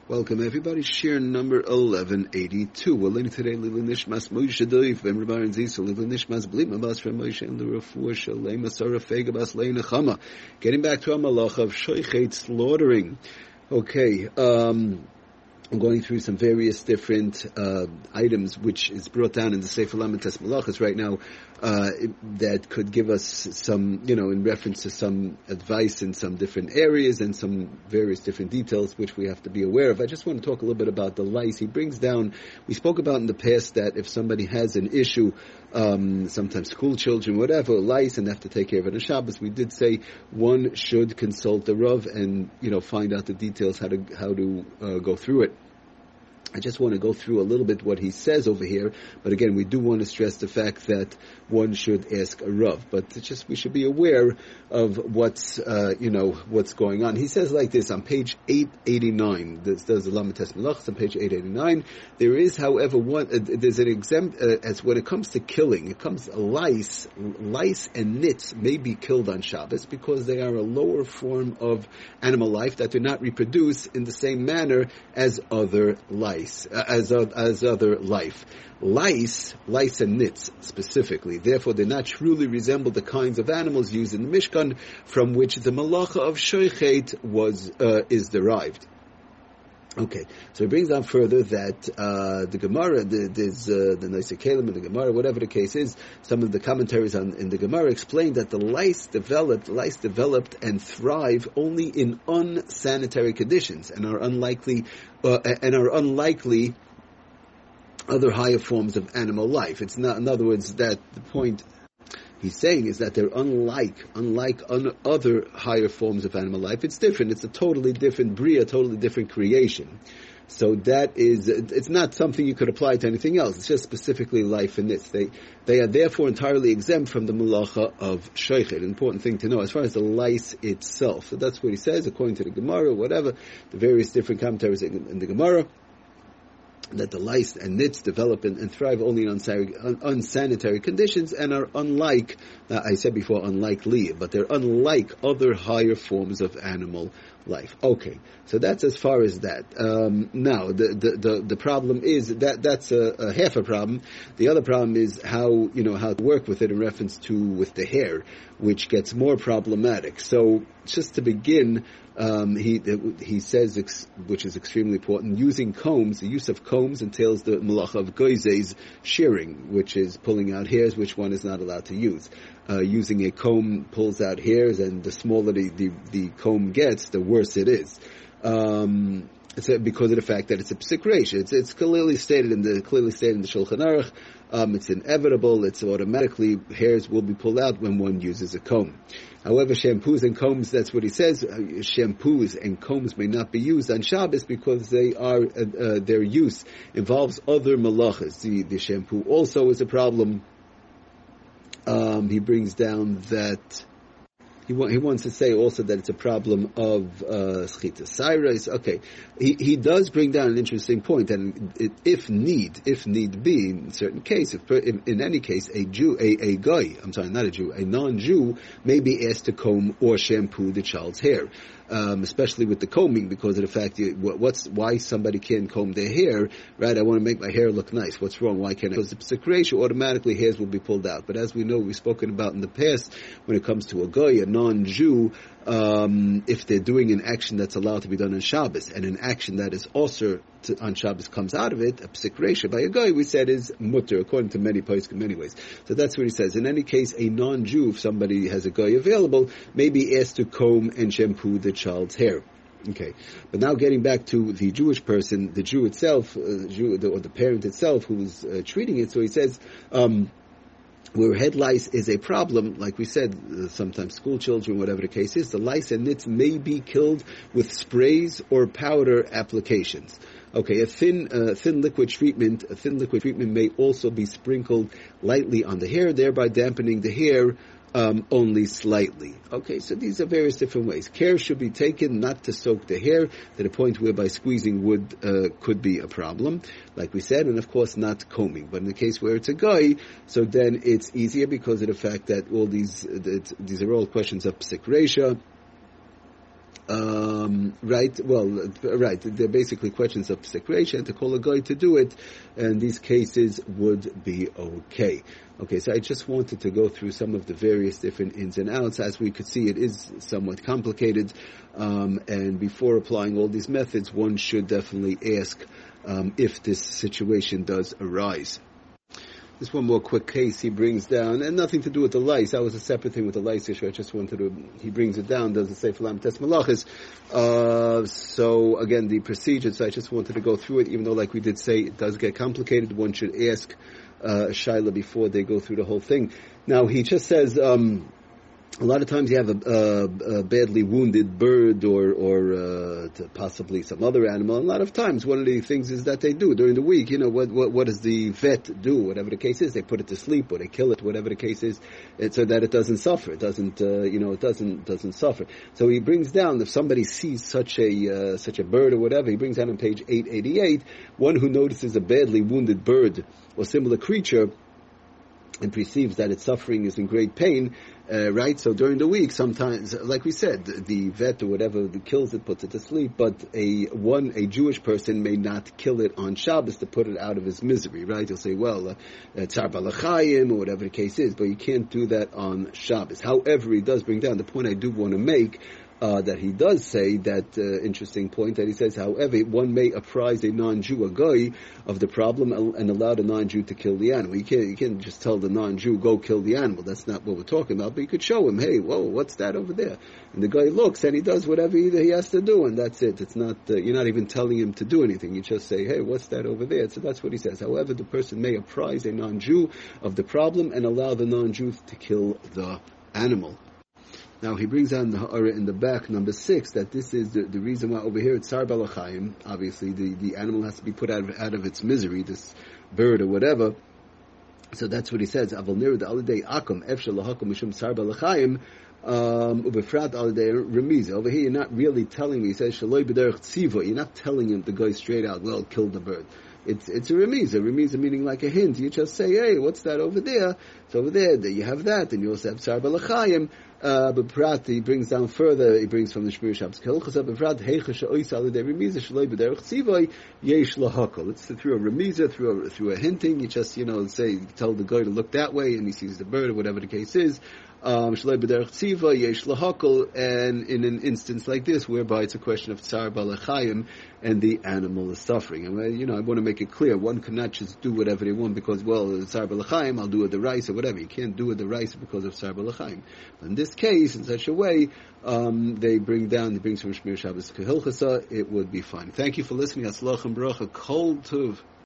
Welcome everybody, share number 1182. We're learning today Lili Nishmas Moshe Doif, Vem Rabbi and Zisa, Lili Nishmas Blit Mabas from Moshe and the Rafua Shalem Asara Fegabas Leina Chama. Getting back to our malach of Shoichet slaughtering. Okay, I'm going through some various different items which is brought down in the Sefer Lamites Malachas right now that could give us some, in reference to some advice in some different areas and some various different details which we have to be aware of. I just want to talk a little bit about the lice. He brings down, we spoke about in the past that if somebody has an issue, sometimes school children, whatever, lice, and they have to take care of it on Shabbos, we did say one should consult the Rav and, find out the details how to go through it. I just want to go through a little bit what he says over here, but again, we do want to stress the fact that one should ask a Rav, but it's just we should be aware of what's going on. He says like this on page 889. This does the Lamites Malachas on page 889. There is, however, there's an exempt as when it comes to killing. It comes lice and nits may be killed on Shabbos because they are a lower form of animal life that do not reproduce in the same manner as other lice. As other life. Lice and nits specifically, therefore they not truly resemble the kinds of animals used in the Mishkan from which the malacha of shoichet is derived. Okay, so he brings down further that the Gemara, there's the Noisei Kalim and the Gemara, whatever the case is, some of the commentaries in the Gemara explain that the lice developed and thrive only in unsanitary conditions and are unlikely other higher forms of animal life. It's not, in other words, that the point he's saying is that they're unlike other higher forms of animal life. It's different. It's a totally different bria, totally different creation. So it's not something you could apply to anything else. It's just specifically life in this. They are therefore entirely exempt from the malacha of shoichet. An important thing to know as far as the lice itself. So that's what he says according to the Gemara, whatever, the various different commentaries in the Gemara, that the lice and nits develop and thrive only in unsanitary conditions and are unlike, I said before, unlikely, but they're unlike other higher forms of animal life. Okay, so that's as far as that. Now, the problem is that's a half a problem. The other problem is how to work with it in reference to with the hair, which gets more problematic. So just to begin, he says, which is extremely important, the use of combs entails the malacha of goizes, shearing, which is pulling out hairs, which one is not allowed to use. Using a comb pulls out hairs, and the smaller the comb gets, the worse it is. It's because of the fact that it's a psik reish. It's clearly stated in the Shulchan Aruch. It's inevitable. It's automatically hairs will be pulled out when one uses a comb. However, shampoos and combs, that's what he says. Shampoos and combs may not be used on Shabbos because their use involves other malachas. The shampoo also is a problem. He brings down that he wants to say also that it's a problem of schita cyrus. Okay, he does bring down an interesting point, and if need be, in certain case, in any case, a non-Jew may be asked to comb or shampoo the child's hair. Especially with the combing, because of the fact why somebody can't comb their hair, right? I want to make my hair look nice. What's wrong? Why can't I? Because it's a creation, automatically hairs will be pulled out. But as we know, we've spoken about in the past, when it comes to a goy, a non-Jew, if they're doing an action that's allowed to be done on Shabbos, and an action that is also on Shabbos comes out of it, a psik reisha by a guy, we said is mutter, according to many poskim in many ways. So that's what he says. In any case, a non-Jew, if somebody has a guy available, may be asked to comb and shampoo the child's hair. Okay, but now getting back to the Jewish person, the Jew itself, or the parent itself who's treating it, so he says, where head lice is a problem, like we said, sometimes school children, whatever the case is, the lice and nits may be killed with sprays or powder applications. Okay, a thin liquid treatment may also be sprinkled lightly on the hair, thereby dampening the hair only slightly. Okay, so these are various different ways. Care should be taken not to soak the hair to the point whereby squeezing wood could be a problem, like we said, and of course not combing. But in the case where it's a guy, so then it's easier because of the fact that all these are all questions of psik reisha. Right? Well, right. They're basically questions of separation. To call a guy to do it, and these cases would be okay. Okay, so I just wanted to go through some of the various different ins and outs. As we could see, it is somewhat complicated, and before applying all these methods, one should definitely ask if this situation does arise. Just one more quick case he brings down, and nothing to do with the lice. That was a separate thing with the lice issue. I just wanted to, he brings it down, doesn't say Falam Tes Malachis. So again, the procedure, so I just wanted to go through it, even though like we did say, it does get complicated. One should ask Shaila before they go through the whole thing. Now, he just says, a lot of times you have a badly wounded bird or possibly some other animal. And a lot of times one of the things is that they do during the week, what does the vet do? Whatever the case is, they put it to sleep or they kill it, whatever the case is, so that it doesn't suffer. It doesn't, it doesn't suffer. So he brings down, if somebody sees such a bird or whatever, he brings down on page 888, one who notices a badly wounded bird or similar creature and perceives that its suffering is in great pain, right? So during the week, sometimes, like we said, the vet or whatever kills it, puts it to sleep, but a Jewish person may not kill it on Shabbos to put it out of his misery, right? He'll say, well, Tzar Balachayim, or whatever the case is, but you can't do that on Shabbos. However, he does bring down the point I do want to make, that he does say that interesting point that he says, however, one may apprise a non-Jew, a guy, of the problem and allow the non-Jew to kill the animal. You can't just tell the non-Jew, go kill the animal. That's not what we're talking about. But you could show him, hey, whoa, what's that over there? And the guy looks and he does whatever he has to do, and that's it. It's not, you're not even telling him to do anything. You just say, hey, what's that over there? So that's what he says. However, the person may apprise a non-Jew of the problem and allow the non-Jew to kill the animal. Now he brings on the ha'ara in the back, number 6, that this is the reason why over here it's Tzar Balachayim. Obviously, the animal has to be put out of its misery, this bird or whatever. So that's what he says. Aval nirud alidei akum efshel lahakum mishum Tzar Balachayim ubefrat alidei remiza. Over here, you're not really telling me. He says shaloi b'derech tziva. You're not telling him to go straight out. Well, kill the bird. It's a remiza. Remiza meaning like a hint. You just say, hey, what's that over there? So over there, you have that, and you also have Tzar Balachayim. But Prat, he brings down further, he brings from the Shmir Shabbos Kelchasa, but Prat, Heicha Sha'oisa Alidei Remiza Shaloi B'derech Tzivoi Yesh Lahakol. It's through a remiza, through a hinting. You just, say, tell the guy to look that way, and he sees the bird, or whatever the case is. Shaloi B'derech Tziva Yesh Lahakol, and in an instance like this, whereby it's a question of Tzar Balachayim, and the animal is suffering. And, I want to make it clear, one cannot just do whatever they want because, well, Tzar Balachayim, I'll do it the rice or whatever. You can't do it the rice because of Tzar Balachayim. In this case, in such a way, they brings from Shmir Shabbos Kehilchasa, it would be fine. Thank you for listening. Aslach and Bracha. Kol Tuv.